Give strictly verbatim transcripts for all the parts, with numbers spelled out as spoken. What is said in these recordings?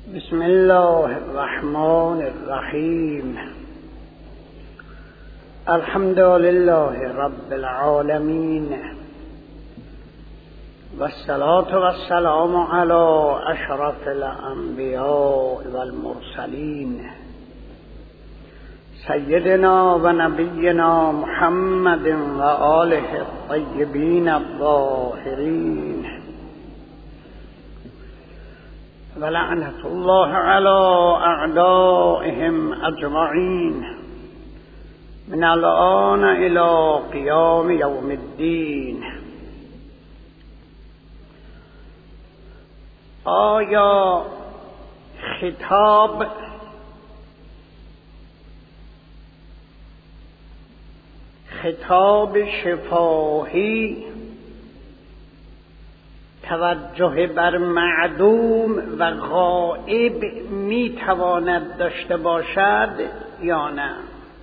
بسم الله الرحمن الرحیم. الحمد لله رب العالمین و الصلاة و السلام علی اشرف الانبیاء و المرسلین سیدنا و نبینا محمد و آله الطیبین الطاهرین و لعنت الله علی اعدائهم اجمعین من الآن الى قیام یوم الدین. آیا خطاب خطاب شفاهی توجه بر معدوم و غائب می تواند داشته باشد یا نه؟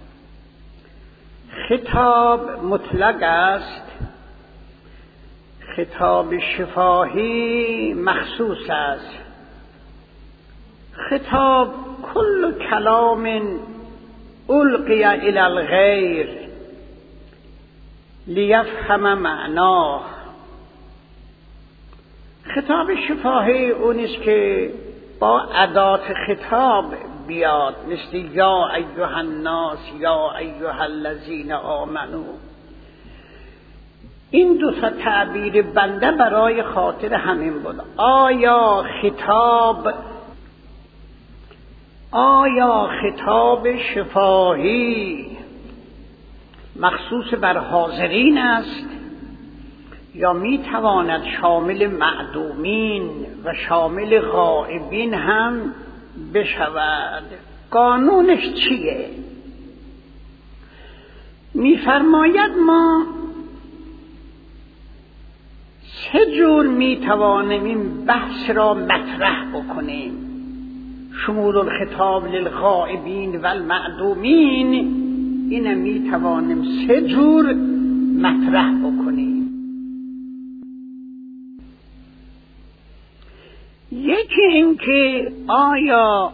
خطاب مطلق است، خطاب شفاهی مخصوص است. خطاب کل کلام القی الی الغیر لیفهم معناه. خطاب شفاهی اون است که با ادات خطاب بیاد، مثل یا ایها الناس یا ایها الذین آمنو. این دو تا تعبیر بنده برای خاطر همین بود. آیا خطاب آیا خطاب شفاهی مخصوص بر حاضرین است یا می تواند شامل معدومین و شامل غائبین هم بشود؟ قانونش چیه؟ می فرماید ما سه جور می توانیم این بحث را مطرح بکنیم. شمول الخطاب للغائبین و المعدومین، این می توانیم سه جور مطرح بکنیم. یکی این که آیا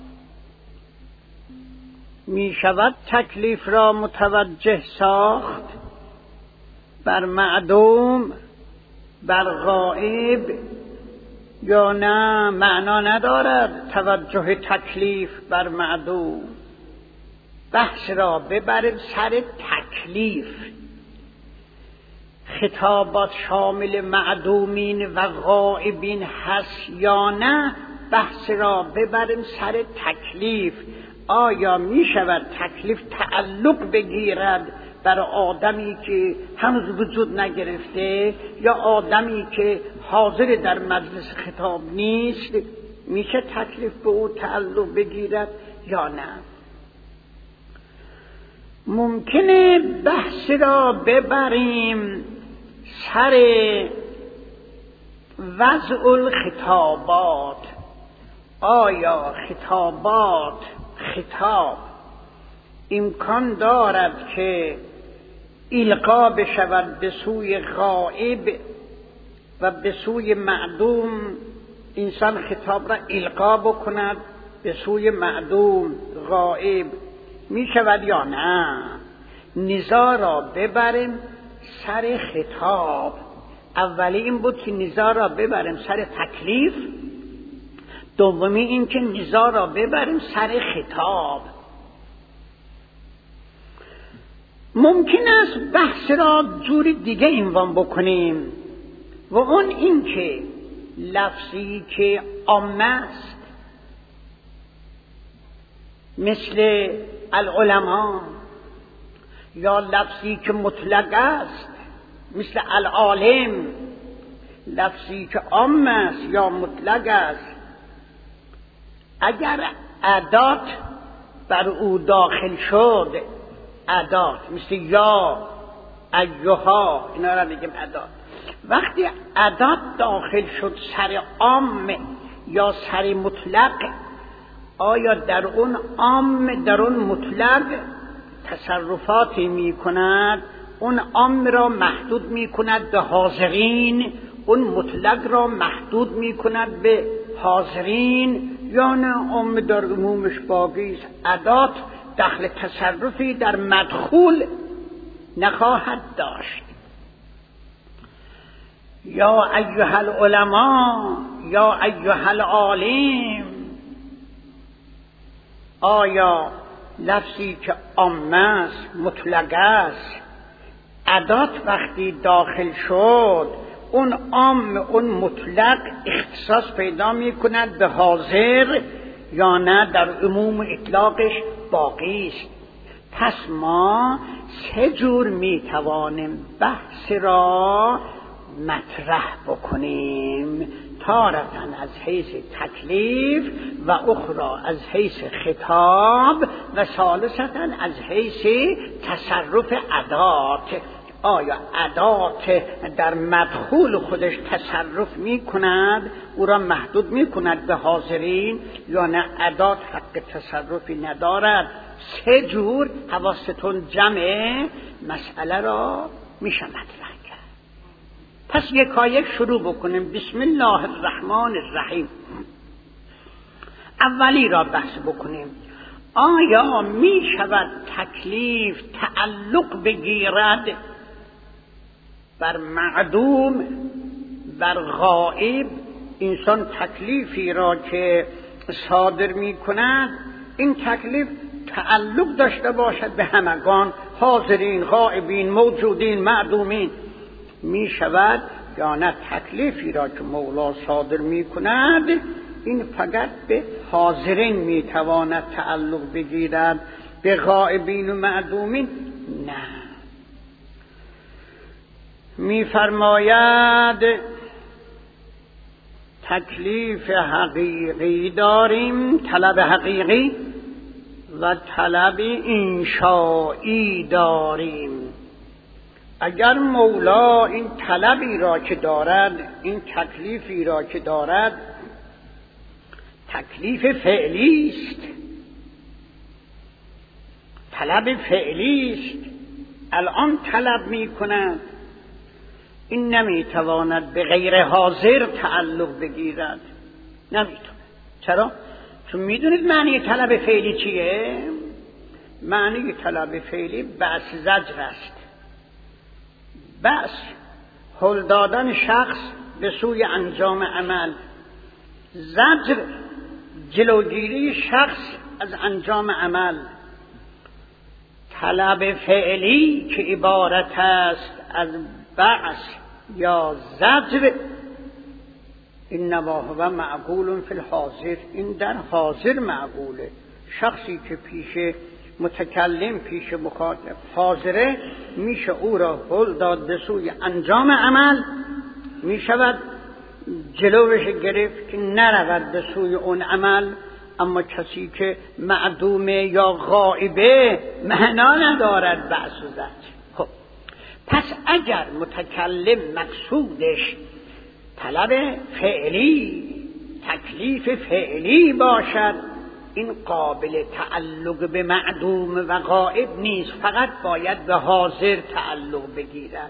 می شود تکلیف را متوجه ساخت بر معدوم بر غائب یا نه؟ معنا ندارد توجه تکلیف بر معدوم. بحث را ببریم سر تکلیف. خطابات شامل معدومین و غائبین هست یا نه؟ بحث را ببریم سر تکلیف. آیا می شود تکلیف تعلق بگیرد بر آدمی که هنوز وجود نگرفته یا آدمی که حاضر در مجلس خطاب نیست؟ میشه تکلیف به او تعلق بگیرد یا نه؟ ممکنه بحث را ببریم سر وضع الخطابات. آیا خطابات خطاب امکان دارد که القا بشود به سوی غائب و به سوی معدوم؟ انسان خطاب را القا بکند به سوی معدوم غائب می شود یا نه؟ نزاع را ببریم سر خطاب. اولی این بود که نزاع را ببریم سر تکلیف، دومی این که نزاع را ببریم سر خطاب. ممکن است بحث را جور دیگه عنوان بکنیم و اون این که لفظی که عامه است مثل العلماء، یا لفظی که مطلق است مثل العالم، لفظی که عام است یا مطلق است، اگر ادات بر او داخل شد، ادات مثل یا ایها، اینا را میگیم ادات. وقتی ادات داخل شد سر عام یا سر مطلق، آیا در اون عام در اون مطلق تصرفاتی می کند؟ اون عام را محدود می کند به حاضرین، اون مطلق را محدود می کند به حاضرین، یا نه عام در عمومش باقی است. ادات دخل تصرفی در مدخول نخواهد داشت. یا ایها العلماء یا ایها العالم، آیا لفظی که عام است، مطلق است، ادات وقتی داخل شد اون عام اون مطلق اختصاص پیدا می کند به حاضر یا نه در عموم اطلاقش باقی است؟ پس ما سه جور می توانیم بحث را مطرح بکنیم، تارةً از حیث تکلیف و اخرى از حیث خطاب و ثالثاً از حیث تصرف ادات. آیا ادات در مدخول خودش تصرف می کند، او را محدود می کند به حاضرین، یا نه ادات حق تصرفی ندارد؟ سه جور حواستون جمع مسئله را میشه مطرح کرد. پس یکایک شروع بکنیم. بسم الله الرحمن الرحیم. اولی را بحث بکنیم. آیا می شود تکلیف تعلق بگیرد بر معدوم، بر غائب؟ انسان تکلیفی را که صادر می کند این تکلیف تعلق داشته باشد به همگان، حاضرین، غائبین، موجودین، معدومین، می شود یا نه تکلیفی را که مولا صادر می کند این فقط به حاضرین می تواند تعلق بگیرد، به غائبین و معدومین نه. می فرماید تکلیف حقیقی داریم، طلب حقیقی، و طلب انشایی داریم. اگر مولا این طلبی را که دارد، این تکلیفی را که دارد تکلیف فعلی است، طلب فعلی است، الان طلب می کند، این نمیتواند به غیر حاضر تعلق بگیرد، نمیتواند. چرا؟ چون میدونید معنی طلب فعلی چیه؟ معنی طلب فعلی بس زجر است. بس هل دادن شخص به سوی انجام عمل، زجر جلوگیری شخص از انجام عمل. طلب فعلی که عبارت است از بعث یا زجر، این هو معقول فی الحاضر، این در حاضر معقوله. شخصی که پیش متکلم، پیش مخاطب حاضره، میشه او را هل داد به سوی انجام عمل، میشود جلوش گرفت که نرود به سوی اون عمل. اما کسی که معدومه یا غائبه معنا ندارد بعث و زجر. خب پس اگر متکلم مقصودش طلب فعلی، تکلیف فعلی باشد، این قابل تعلق به معدوم و غائب نیست، فقط باید به حاضر تعلق بگیرد.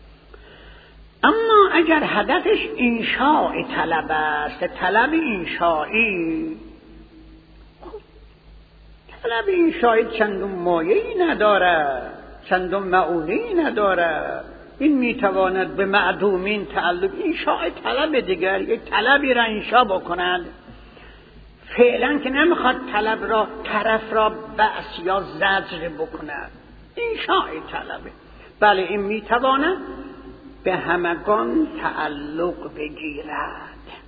اما اگر هدفش انشاء طلب است، طلب انشایی، طلب انشایی چندون مایه‌ای ندارد، چندون معونه‌ای ندارد، این میتواند به معدومین تعلق، انشاء طلب دیگر، یک طلبی را انشاء بکند، فعلا که نمیخواد طلب را، طرف را بأس یا زجر بکند، انشاء طلبه. بله این میتواند به همگان تعلق بگیرد.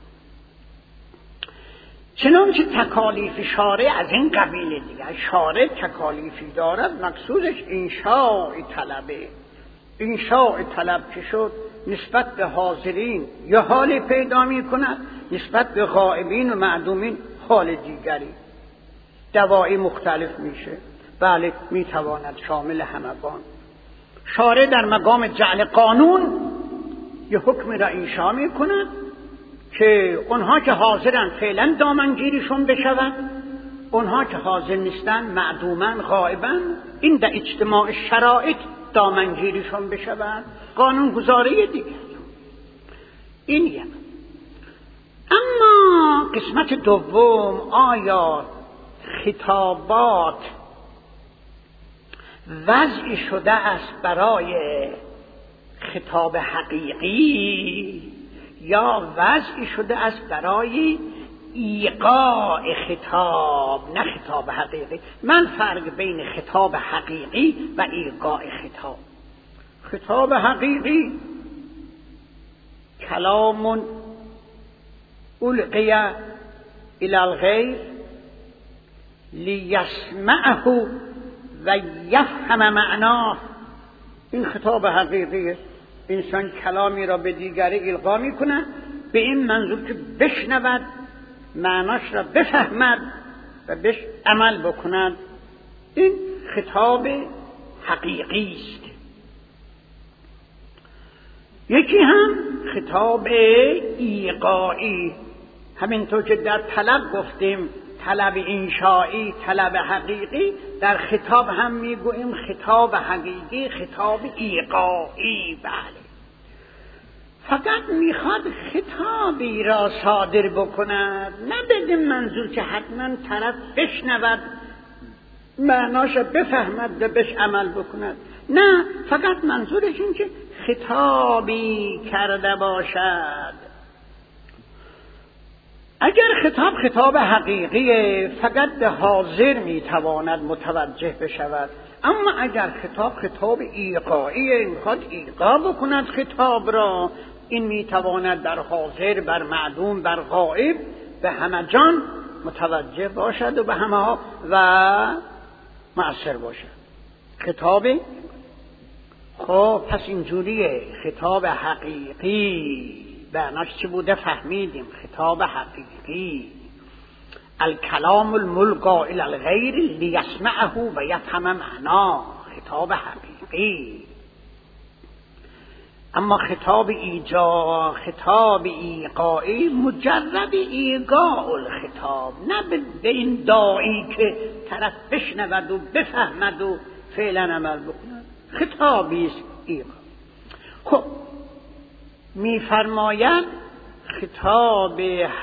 چنانچه تکالیف شارع از این قبیل دیگر، شارع تکالیفی دارد مقصودش انشاء طلبه. انشاء طلب که شد نسبت به حاضرین یا حال پیدا می کند، نسبت به غائبین و معدومین حال دیگری، دواعی مختلف میشه. بله میتواند شامل همگان. شارع در مقام جعل قانون یه حکم را انشاء می کند که اونها که حاضرن فعلا دامنگیریشون بشود، اونها که حاضر نیستن معدومن، غائبن، این در اجتماع شرایط دامنگیریشون بشود، قانون گذاری دیگر. این یک. اما قسمت دوم، آیا خطابات وضعی شده است برای خطاب حقیقی یا وضعی شده است برای ایقاع خطاب، نه خطاب حقیقی؟ من فرق بین خطاب حقیقی و ایقاع خطاب. خطاب حقیقی کلام القی الی الغیر لیسمعه و یفهم معناه. این خطاب حقیقیه. انسان کلامی را به دیگری القا میکنه به این منظور که بشنود، معناش را بفهمد و بهش عمل بکند. این خطاب حقیقی است. یکی هم خطاب ایقاعی، همینطور که در طلب گفتیم طلب انشایی، طلب حقیقی، در خطاب هم میگوییم خطاب حقیقی، خطاب ایقاعی. بله، فقط میخواد خطابی را صادر بکند، نه بدون منظور که حتما طرف بشنود، معناش بفهمد و بهش عمل بکند. نه، فقط منظورش این که خطابی کرده باشد. اگر خطاب خطاب حقیقی فقط به حاضر میتواند متوجه بشود، اما اگر خطاب خطاب ایقاعی میخواد ایقاع بکند خطاب را، این میتواند در حاضر، بر معدوم، بر غائب، به همه جان متوجه باشد و به همه ها و مؤثر باشد. خطاب خب پس اینجوریه. خطاب حقیقی معناش چی بوده فهمیدیم. خطاب حقیقی الکلام الملقا الی الغیر لیسمعه و یفهم معناه، خطاب حقیقی. اما خطاب ایجا، خطاب ایقاعی، مجرد ایقاع الخطاب، نه به این داعی که طرف بشنود و بفهمد و فعلا عمل بکند. خطابی است ایقاع. خب میفرماید خطاب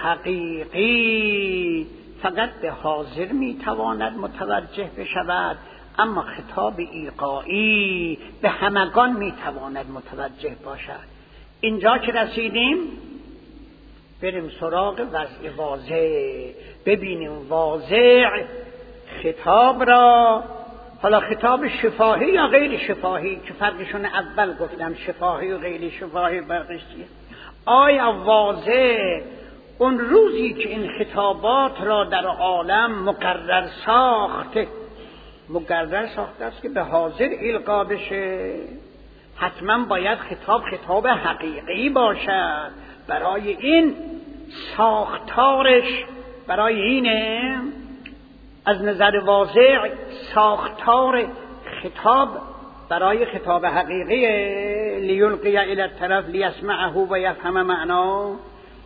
حقیقی فقط به حاضر میتواند متوجه بشود، اما خطاب ایقاعی به همگان میتواند متوجه باشد. اینجا که رسیدیم بریم سراغ وضع واضح، ببینیم واضح خطاب را. حالا خطاب شفاهی یا غیر شفاهی که فرقشون اول گفتم، شفاهی و غیر شفاهی فرقش چیه؟ آیا واضح اون روزی که این خطابات را در عالم مقرر ساخته، مقرر ساخته است که به حاضر القا بشه، حتما باید خطاب خطاب حقیقی باشد. برای این ساختارش، برای اینه از نظر واضح ساختار خطاب برای خطاب حقیقی لیلقی الی الطرف لیسمعه و یفهم معناه،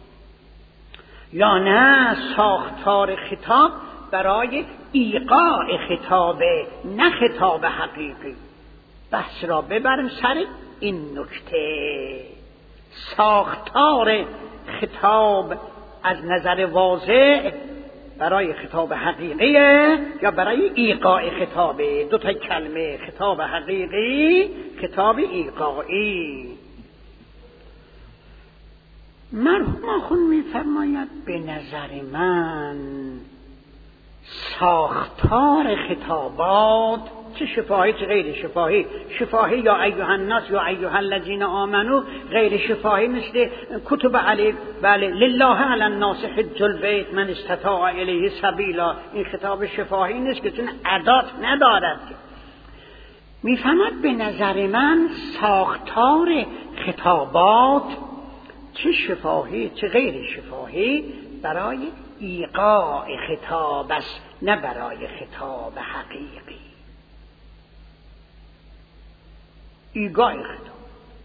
یا نه ساختار خطاب برای ایقاع خطابه، نه خطاب حقیقی. بحث را ببریم سر این نکته. ساختار خطاب از نظر واضح برای خطاب حقیقیه یا برای ایقاع خطابه؟ دو تا کلمه، خطاب حقیقی، خطاب ایقاعی. مرحوم آخوند میفرماید به نظر من ساختار خطابات، چه شفاهی چه غیر شفاهی، شفاهی یا ایها الناس یا ایها الذین آمنو، غیر شفاهی مثل کتب علی بله لله علی الناس حج البیت من استطاع الیه سبیلا. این خطاب شفاهی نیست که چون ادات ندارد. میفهمد به نظر من ساختار خطابات چه شفاهی چه غیر شفاهی برای ایقاع خطاب است، نه برای خطاب حقیقی. ایقاع خطاب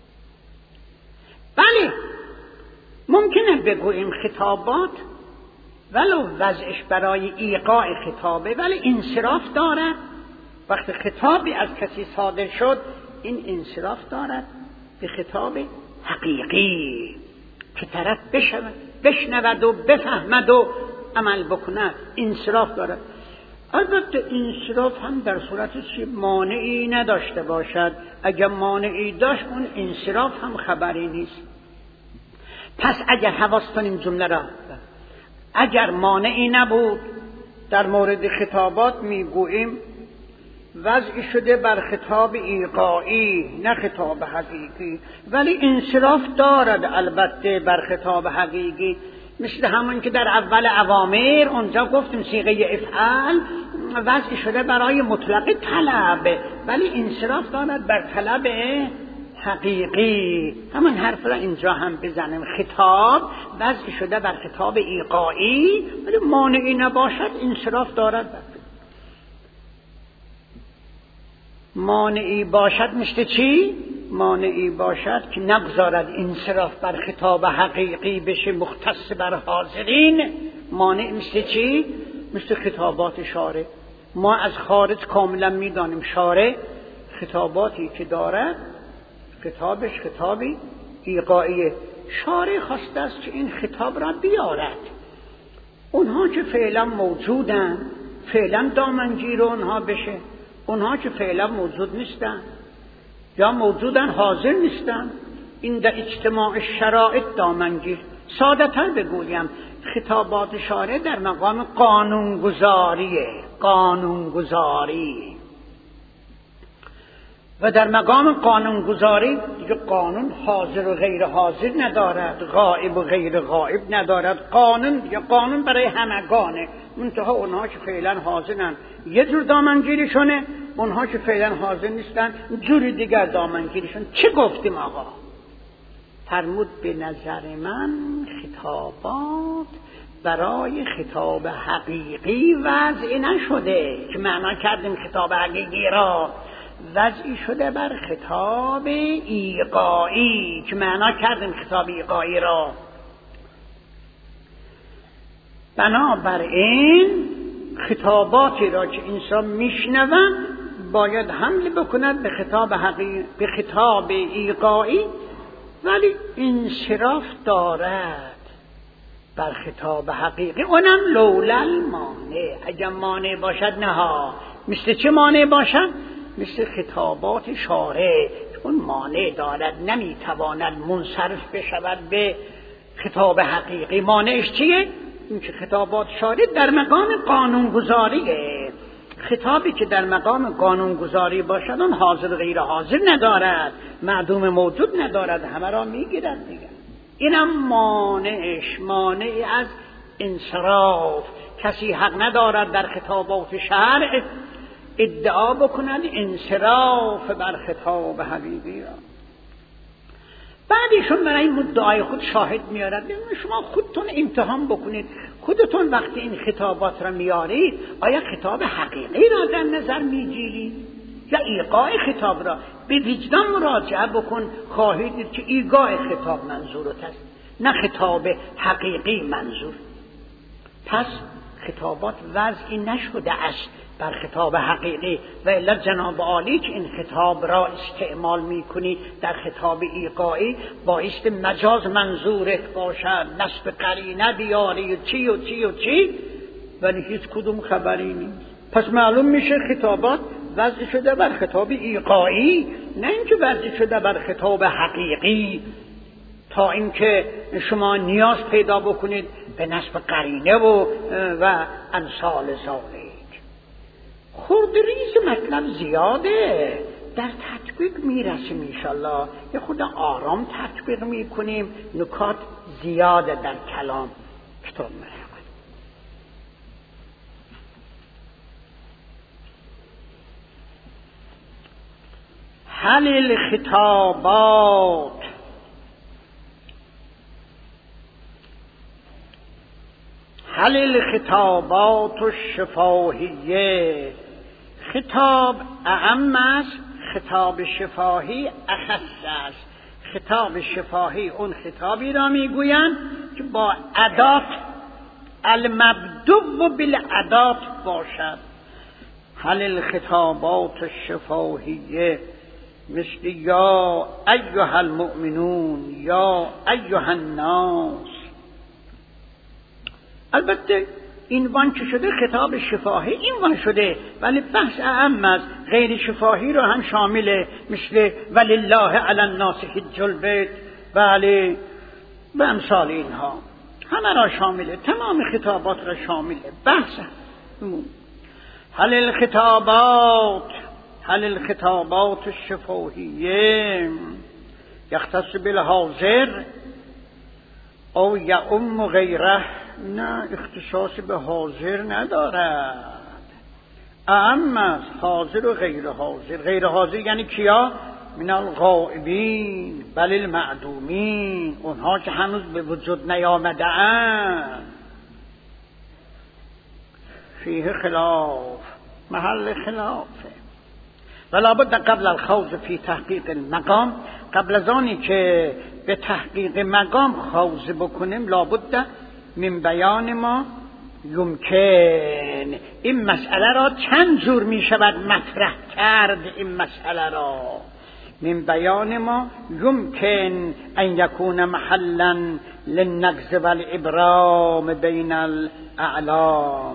بله ممکنه بگوییم خطابات ولو وضعش برای ایقاع خطابه ولی انصراف دارد. وقتی خطابی از کسی صادر شد این انصراف دارد به خطاب حقیقی که طرف بشود بشنود و بفهمد و عمل بکند. انصراف دارد. البته انصراف هم در صورتی که مانعی نداشته باشد. اگر مانعی داشت اون انصراف هم خبری نیست. پس اگر حواس کنیم جمله را، اگر مانعی نبود در مورد خطابات میگوییم وضعی شده بر خطاب ایقاعی نه خطاب حقیقی، ولی انصراف دارد البته بر خطاب حقیقی، مثل همون که در اول اوامر اونجا گفتیم صیغه افعال وضعی شده برای مطلق طلب، ولی انصراف دارد بر طلب حقیقی. همون حرف را اینجا هم بزنیم، خطاب وضعی شده بر خطاب ایقاعی ولی مانعی نباشد انصراف دارد. مانعی باشد مثل چی؟ مانعی باشد که نگذارد انصراف بر خطاب حقیقی بشه مختص بر حاضرین. مانع مثل چی؟ مثل خطابات شارع. ما از خارج کاملا میدانیم شارع خطاباتی که دارد خطابش خطابی ایقاعیه. شارع خواسته است که این خطاب را بیارد. اونها که فعلا موجودن فعلا دامنگیر اونها بشه، اونها که فعلا موجود نیستن یا موجودن حاضر نیستن این در اجتماع شرایط دامنگیر. ساده تر بگویم خطابات شارع در مقام قانونگذاریه، قانونگذاری. و در مقام قانونگذاری دیگه قانون حاضر و غیر حاضر ندارد، غائب و غیر غائب ندارد. قانون دیگه قانون برای همگانه، منتها اونها که فعلا حاضرن یه جور دامنگیریشونه، اونها که فعلا حاضر نیستن جوری دیگر دامنگیریشون. چه گفتیم آقا؟ فرمود به نظر من خطابات برای خطاب حقیقی وضع نشده که معنا کردیم خطاب حقیقی را، وضعی شده بر خطاب ایقاعی که معنا کردیم خطاب ایقاعی را. بنابراین خطاباتی را که انسان میشنوند باید حمل بکند به خطاب حقیقی، به خطاب ایقاعی، ولی انصراف دارد بر خطاب حقیقی. اونم لولل مانع، اگر مانع باشد نه ها. مثل چه مانع باشد؟ مثل خطابات شارع، اون مانع دارد، نمیتواند منصرف بشود به خطاب حقیقی. مانعش چیه؟ این که خطابات شارع در مقام قانونگذاریه. خطابی که در مقام قانونگذاری باشد اون حاضر غیر حاضر ندارد، معدوم موجود ندارد، همه را میگیرد دیگه. اینم مانعش، مانع از انصراف. کسی حق ندارد در خطابات شرع ادعا بکنند انصراف بر خطاب حقیقی را. بعدشون برای این مدعای خود شاهد میارد. شما خودتون امتحان بکنید، خودتون وقتی این خطابات را میارید آیا خطاب حقیقی را در نظر میگیرید یا ایقاع خطاب را؟ به وجدان مراجعه بکن، خواهید دید که ایقاع خطاب منظورت است نه خطاب حقیقی منظور. پس خطابات وضعی نشده است بر خطاب حقیقی، و الا جناب عالی که این خطاب را استعمال میکنی در خطاب ایقاعی باعث مجاز منظورت باشد، نسب قرینه بیاری و چی و چی و چی، ولی هیچ کدوم خبری نیست. پس معلوم میشه خطابات وضع شده بر خطاب ایقاعی، نه اینکه وضع شده بر خطاب حقیقی تا اینکه شما نیاز پیدا بکنید به نسب قرینه و و امثال ذالک. خردریز مطلب زیاده، در تطبیق میرسیم انشالله. یه خود آرام تطبیق میکنیم، نکات زیاده در کلام کتاب مرحمت. هل الخطابات هل الخطابات الشفاهیه، خطاب اعم است، خطاب شفاهی اخص است. خطاب شفاهی اون خطابی را میگویند که با ادات المبدو بالادات باشد. هل الخطابات الشفاهیه مثل یا ایها المؤمنون، یا ایها الناس، البته این وان که شده خطاب شفاهی این وان شده، ولی بحث اهم از غیر شفاهی رو هم شامله، مثل ولله علی الناس حج البیت ولی به امثال اینها همه را شامله، تمام خطابات را شامله. بحث هل الخطابات هل الخطابات الشفاهیه یختص بالحاضر او یعم غیره؟ نه، اختصاص به حاضر ندارد، اعم است حاضر و غیر حاضر. غیر حاضر یعنی کیا؟ من الغائبین بل المعدومین، اونها که هنوز به وجود نیامده اند. فیه خلاف، محل خلافه. ولا بد قبل الخوض فی تحقیق المقام، قبل از آنی که به تحقیق مقام خوض بکنیم لابد من بیان ما یمکن. این مسئله را چند جور می شود مطرح کرد؟ این مسئله را من بیان ما یمکن ان یکون محلا للنقض والابرام بین الاعلام.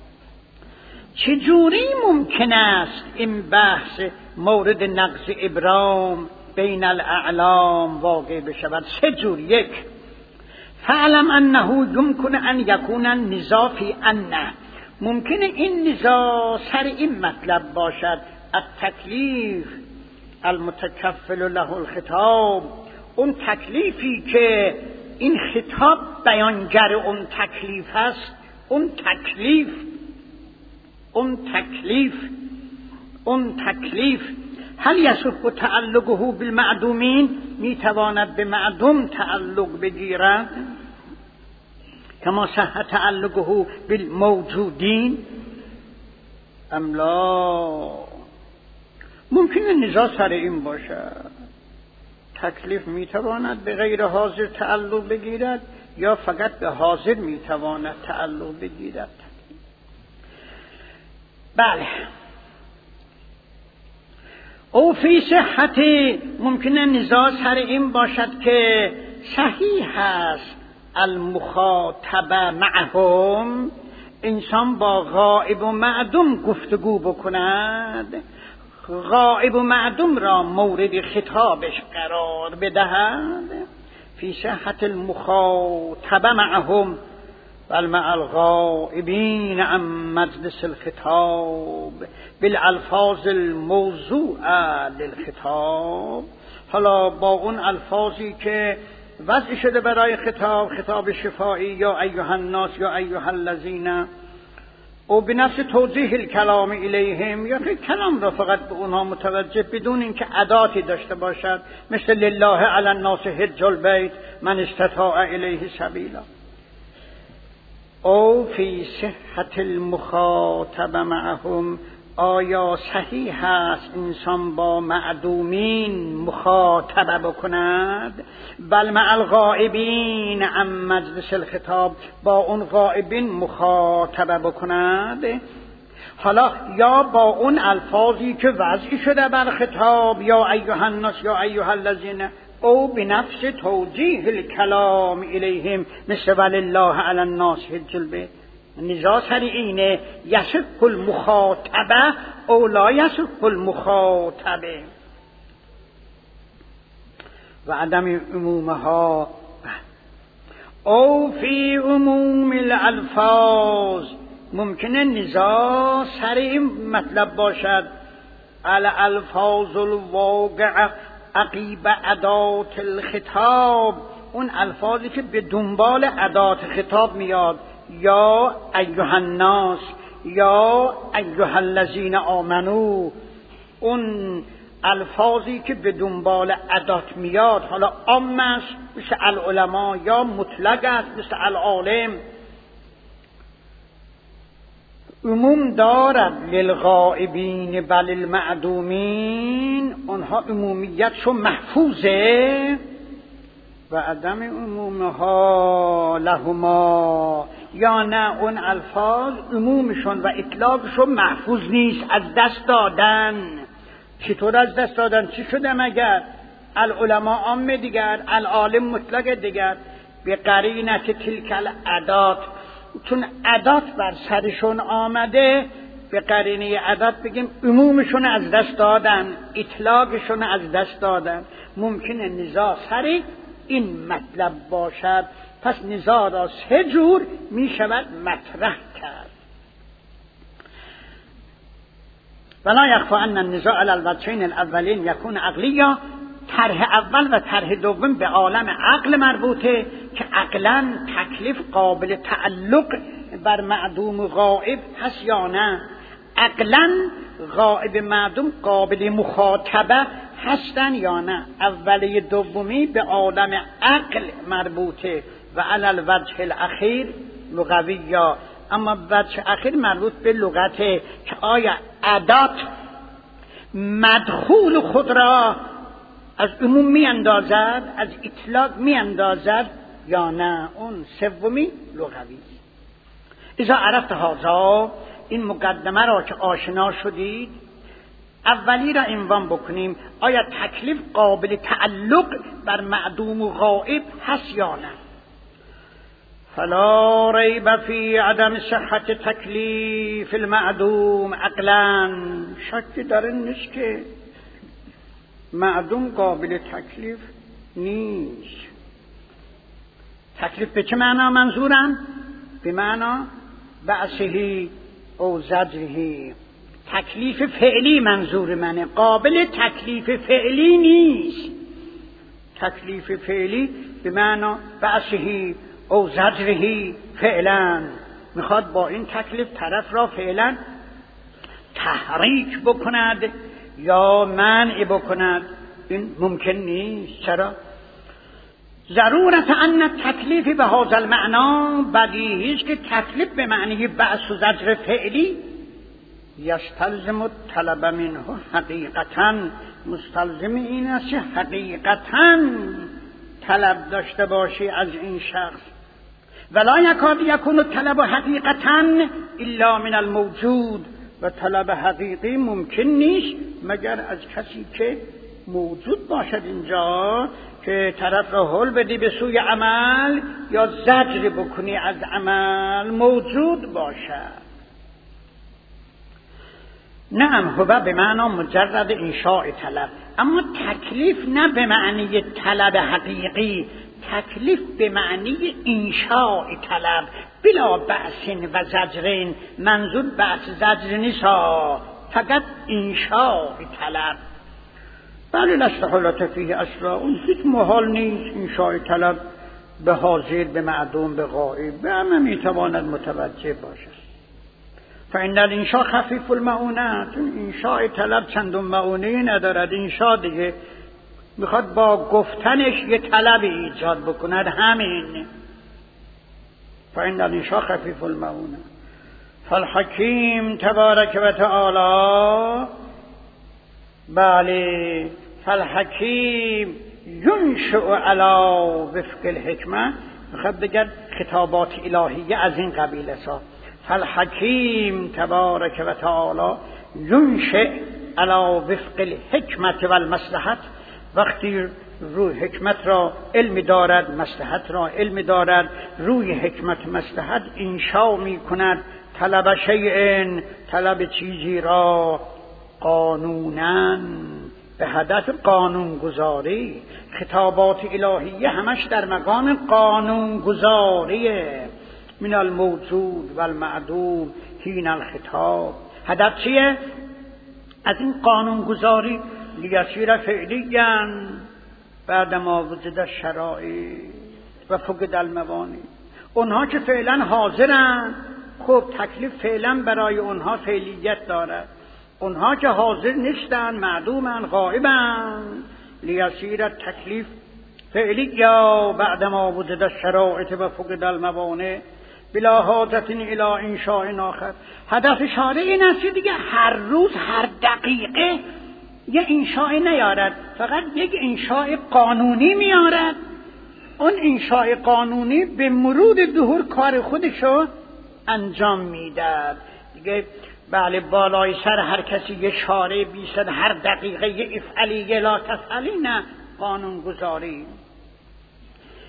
چجوری ممکن است این بحث مورد نقض ابرام بین الاعلام واقع بشود؟ سه جور. یک، فعلم انه یمکن ان یکون النزاع فی انه، ممکنه این نزاع سر این مطلب باشد، التکلیف المتکفل له الخطاب، اون تکلیفی که این خطاب بیانگر اون تکلیف است، اون تکلیف اون تکلیف اون تکلیف هل یصح تعلقه بالمعدومین، میتواند به معدوم تعلق بگیرد کما صح تعلقه بالموجودین ام لا؟ ممکنه نزاع سر این باشد، تکلیف میتواند به غیر حاضر تعلق بگیرد یا فقط به حاضر میتواند تعلق بگیرد. بله. او فی صحت، ممکنه نزاع سر این باشد که صحیح است المخاطب معهم، انسان با غائب و معدوم گفتگو بکند، غائب و معدوم را مورد خطابش قرار بدهد. فی صحت المخاطب معهم بل مع الغائبین عن مجلس الخطاب بالالفاظ الموضوعه للخطاب. حالا با اون الفاظی که وضع شده برای خطاب، خطاب شفاعی یا ایها الناس یا ایها الذین، او به نفس توجیه الکلام الیهم، یا که کلام را فقط به اونها متوجه بدون اینکه اداتی داشته باشد، مثل لله علی الناس حج البیت من استطاع الیه سبیلا. او فی صحت المخاطب معهم، آیا صحیح است انسان با معدومین مخاطبه بکند؟ بل مع الغائبین عن مجلس الخطاب، با اون غائبین مخاطبه بکند. حالا یا با اون الفاظی که وضعی شده بر خطاب، یا ایها الناس یا ایها الذین، او بنفس توجیه الکلام الیهم مثل ولله علی الناس حج البیت. نزاع سر اینه یصح المخاطبه او لا یصح المخاطبه و عدم عمومها. او فی عموم الالفاظ، ممکنه نزاع سر این مطلب باشد الالفاظ الواقع عقیب ادات الخطاب، اون الفاظی که به دنبال ادات خطاب میاد، یا ایها الناس یا ایها الذین آمنو، اون الفاظی که به دنبال ادات میاد، حالا عام است مثل العلماء یا مطلق است مثل العالم. عموم دارد للغائبین بل المعدومین، اونها عمومیتشو محفوظه، و عدم عمومها لهما، یا نه اون الفاظ عمومشون و اطلاقشون محفوظ نیست، از دست دادن. چطور از دست دادن؟ چی شده مگر؟ العلماء عام دیگر، العالم مطلق دیگر، به قرینت تلک الادات، چون عدات بر سرشون آمده به قرینه عدات بگیم عمومشون از دست دادن، اطلاقشون از دست دادن. ممکنه نزاع سر این مطلب باشد، پس نزاع را سه جور می شود مطرح کرد. ولا یخفی ان النزاع علی الوجهین الاولین یکون عقلیا، طرح اول و طرح دوم به عالم عقل مربوطه که عقلا تکلیف قابل تعلق بر معدوم و غائب هست یا نه، عقلا غائب معدوم قابل مخاطبه هستن یا نه. اولی دومی به عالم عقل مربوطه و علی الوجه الاخیر لغوی، یا اما وجه اخیر مربوط به لغته که آیا ادات مدخول خود را از عموم می اندازد، از اطلاق می اندازد یا نه. اون سومی لغوی. اذا عرفت هذا، این مقدمه را که آشنا شدید، اولی را عنوان بکنیم آیا تکلیف قابل تعلق بر معدوم و غائب هست یا نه. فلا ریب فی عدم صحت تکلیف المعدوم عقلا، شک در این نیست که معدوم قابل تکلیف نیست. تکلیف به چه معنا منظورم؟ به معنا بعثهی او زجرهی. تکلیف فعلی منظور منه، قابل تکلیف فعلی نیست. تکلیف فعلی به معنا بعثهی او زجرهی فعلا، میخواد با این تکلیف طرف را فعلا تحریک بکند یا منع بکند. این ممکن نیست. چرا؟ ضرورت ان تکلیف به هذا المعنا بدیهی است که تکلیف به معنی بعث و زجر فعلی یستلزم الطلب منه حقیقتا، مستلزم این است که حقیقتا طلب داشته باشی از این شخص. ولا یکاد یکون الطلب حقیقتا الا من الموجود، و طلب حقیقی ممکن نیست مگر از کسی که موجود باشد اینجا، که طرف را هل بدی به سوی عمل یا زجر بکنی از عمل، موجود باشد. نعم هو به معنی مجرد انشاء طلب، اما تکلیف نه به معنی طلب حقیقی، تکلیف به معنی انشاء طلب بلا بأس و زجرین. منظور بأس زجر نیست، فقط انشاء طلب. بله لاستحالت فیه اصلا، اون هیچ محال نیست انشاء طلب به حاضر، به معدوم، به غائب، به همه میتواند متوجه باشد. فإن الانشاء خفیف المعونه، چون انشاء طلب چندون معونه‌ای ندارد. انشاء دیگه میخواد با گفتنش یه طلب ایجاد بکند، همین. فإن الانشاء خفیف المعونه. فالحکیم تبارک و تعالی، بله، فالحکیم ینشأ علی وفق الحکمه، میخواد بگرد خطابات الهیه از این قبیل است. فالحکیم تبارک و تعالی ینشأ علی وفق الحکمت و المصلحت، وقتی روی حکمت را علم دارد، مصلحت را علم دارد، روی حکمت مصلحت انشا می کند طلب شیء، طلب چیزی را قانوناً، به هدف قانون گذاری. خطابات الهیه همش در مقام قانون گذاریه. من الموجود و المعدوم حین الخطاب. هدف چیه؟ از این قانون گذاری لیسیر فعلیاً بعد ما وجد الشرائع و فقد الموانع. اونها که فعلا حاضرن، خب تکلیف فعلا برای اونها فعلیت دارد. اونها که حاضر نیستن، معدومن، غائبن، لیسیر تکلیف فعلی یا بعد ما وجد الشرائع و فقد الموانع بلا حاجت الی انشاء آخر. هدف شارع این است دیگه هر روز هر دقیقه یه انشاء نیارد، فقط یک انشاء قانونی میارد. اون انشاء قانونی به مرور دهور کار خودشو انجام میداد دیگه. بله، بالای سر هر کسی یه شارع بیشتر، هر دقیقه یه افعلی یه لا تفعلی، نه، قانون گذاری.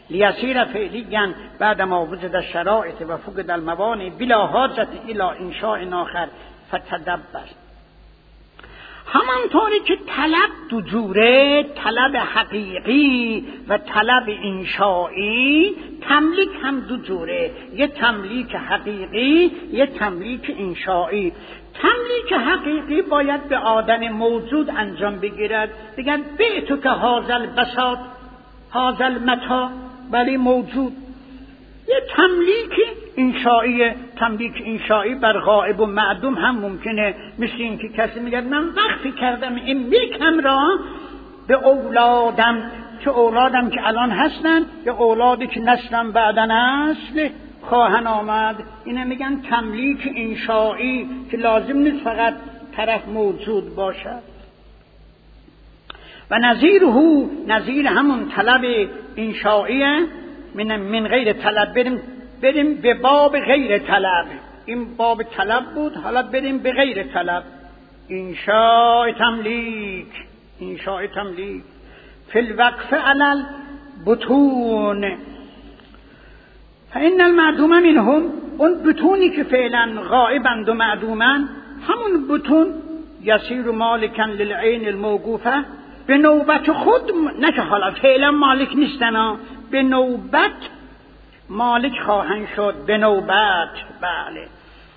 لیسیر فعلیاً بعد ما وجد الشرائط و فقد الموانع بلا حاجت الی انشاء آخر فتدبر. همانطوری که طلب دو جوره، طلب حقیقی و طلب انشایی، تملیک هم دو جوره، یه تملیک حقیقی یه تملیک انشایی. تملیک حقیقی باید به آدم موجود انجام بگیرد، بگن به تو که هازل بساط هازل متا، ولی موجود. یه تملیک انشایی، تملیک انشایی بر غائب و معدوم هم ممکنه، مثل این که کسی میگه من وقتی کردم این ملکم را به اولادم، که اولادم که الان هستن یا اولادی که نسلم بعدن اصل خواهن آمد، اینه میگن تملیک انشایی که لازم نیست فقط طرف موجود باشد. و نظیره، نظیر همون طلب انشاییه، من من غیر طلب. بریم بریم به باب غیر طلب. این باب طلب بود، حالا بریم به غیر طلب. انشاء تملیک، انشاء تملیک فی الوقف علی البطون. فإن المعدوم منهم، اون بطونی که فعلا غائبند و معدومن، همون بطون یسیر مالکا للعین الموقوفه، به نوبت خود، نه که حالا فعلا مالک نیستن، به نوبت مالک خواهند شد، به نوبت. بله.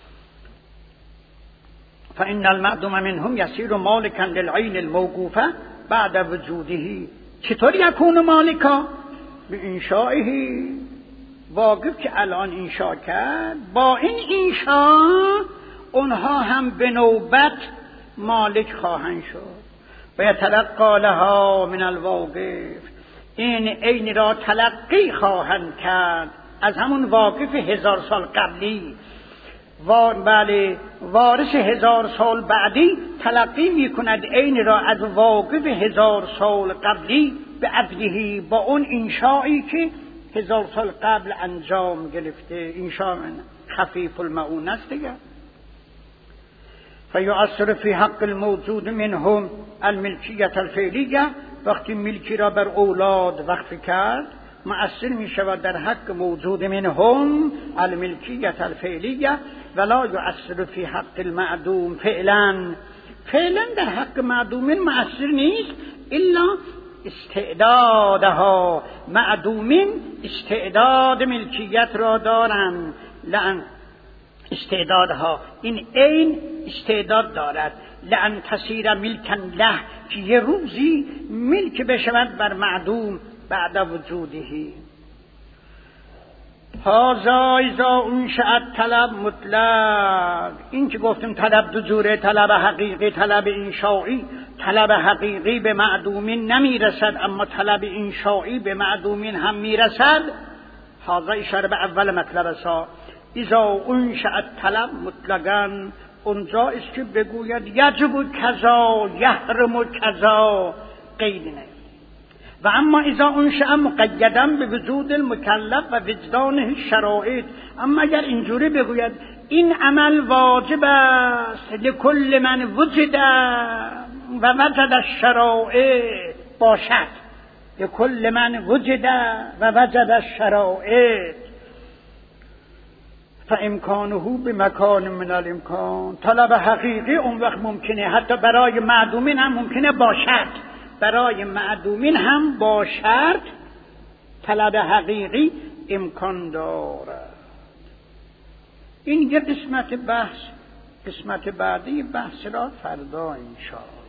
فإن المعدوم منهم یسیر مالکا للعین الموقوفه بعد وجوده. چطور یکون مالکا؟ به انشائه، واقف که الان انشا کرد، با این انشا اونها هم به نوبت مالک خواهند شد. و یتلقی لها من الواقف، این عین را تلقی خواهند کرد از همون واقف هزار سال قبلی. و بله، وارث هزار سال بعدی تلقی می کند عین را از واقف هزار سال قبلی به عبدهی، با اون انشایی که هزار سال قبل انجام گرفته. انشاء من خفیف المعون است دیگه. فیؤثر فی حق الموجود منهم الملکیت الفعلیه، وقتی ملکی را بر اولاد وقف کرد مؤثر می شود در حق موجود منهم الملکیت الفعلیه، ولا یؤثر فی حق المعدوم فعلا. فعلا در حق معدومین مؤثر نیست، الا استعدادها. معدومین استعداد ملکیت را دارند، لعن استعدادها، این عین استعداد دارد، لعن تصیر ملکن له، که یه روزی ملک بشود بر معدوم بعد وجودهی. هذا اذا انشأت طلب مطلق. این که گفتم طلب دو جوره، طلب حقیقی، طلب انشایی. طلب حقیقی به معدومین نمیرسد، اما طلب انشایی به معدومین هم میرسد. هذا اشاره به اول مطلب سا. اذا انشأت طلب مطلقاً، اونجا است که بگوید یجب کذا یحرم کذا، قید نه. و اما اذا انشأ مقیدا به وجود المکلف و وجدانه شرایط، اما اگر اینجوری بگوید این عمل واجب است لکل من وجد و وجد الشرائط، باشد لکل من وجد و وجد الشرائط، فامکانه به مکان من الامکان. طلب حقیقی اون وقت ممکنه، حتی برای معدومین هم ممکنه باشد، برای معدومین هم باشد طلب حقیقی امکان دارد. این یه قسمت بحث، قسمت بعدی بحث را فردا انشاءالله.